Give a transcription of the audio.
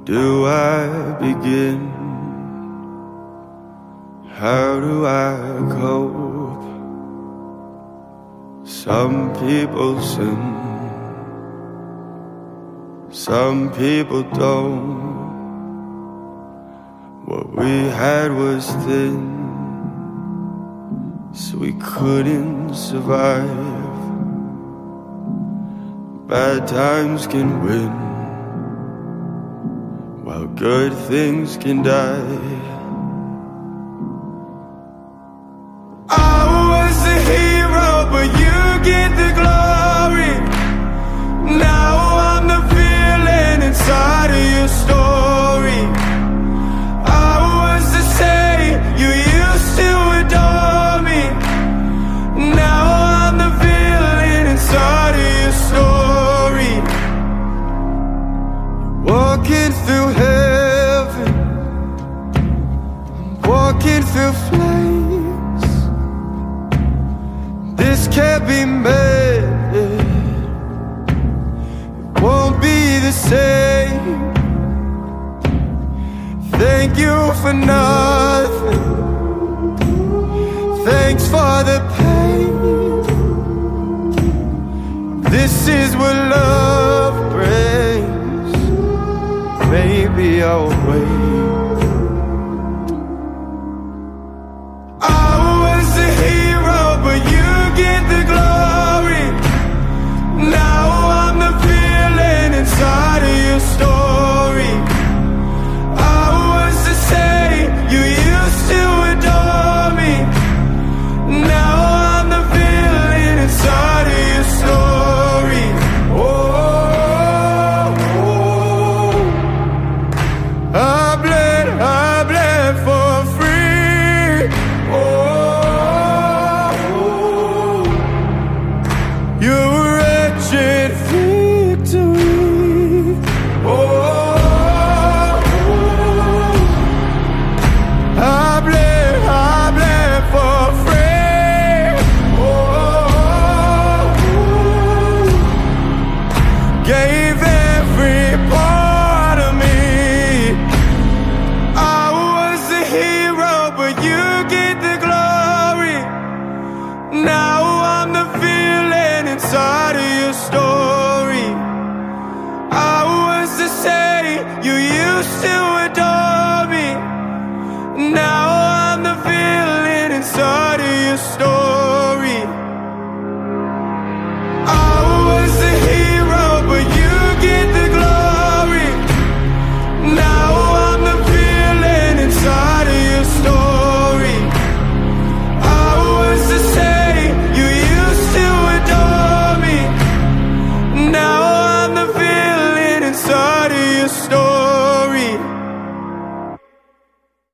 do I begin? How do I cope? Some people sin, some people don't. What we had was thin, so we couldn't survive. Bad times can win, while good things can die. I was a hero, but you get the glory. Now I'm the villain inside of your story. I was the same, you used to adore me. Now I'm the villain inside of your story. Walking through heaven, I'm walking through flames. This can't be made, it won't be the same. Thank you for nothing, thanks for the pain. This is what love brings. Maybe I'll wait. I was a hero, but you get the glory. Now I'm the villain inside of your story. I was the same, you used to adore me. Now I'm the villain inside of your story. I bled for free. Your wretched victory. I bled for free. Gave every part of me. I was a hero, but you get the glory. Now I'm the villain inside of your story. I was the same, you used to adore me. Now I'm the villain inside of your story. I was the hero, but you get the glory. Now I'm the villain inside of your story. I was the same, you used to adore me. Now I'm the villain inside of your story.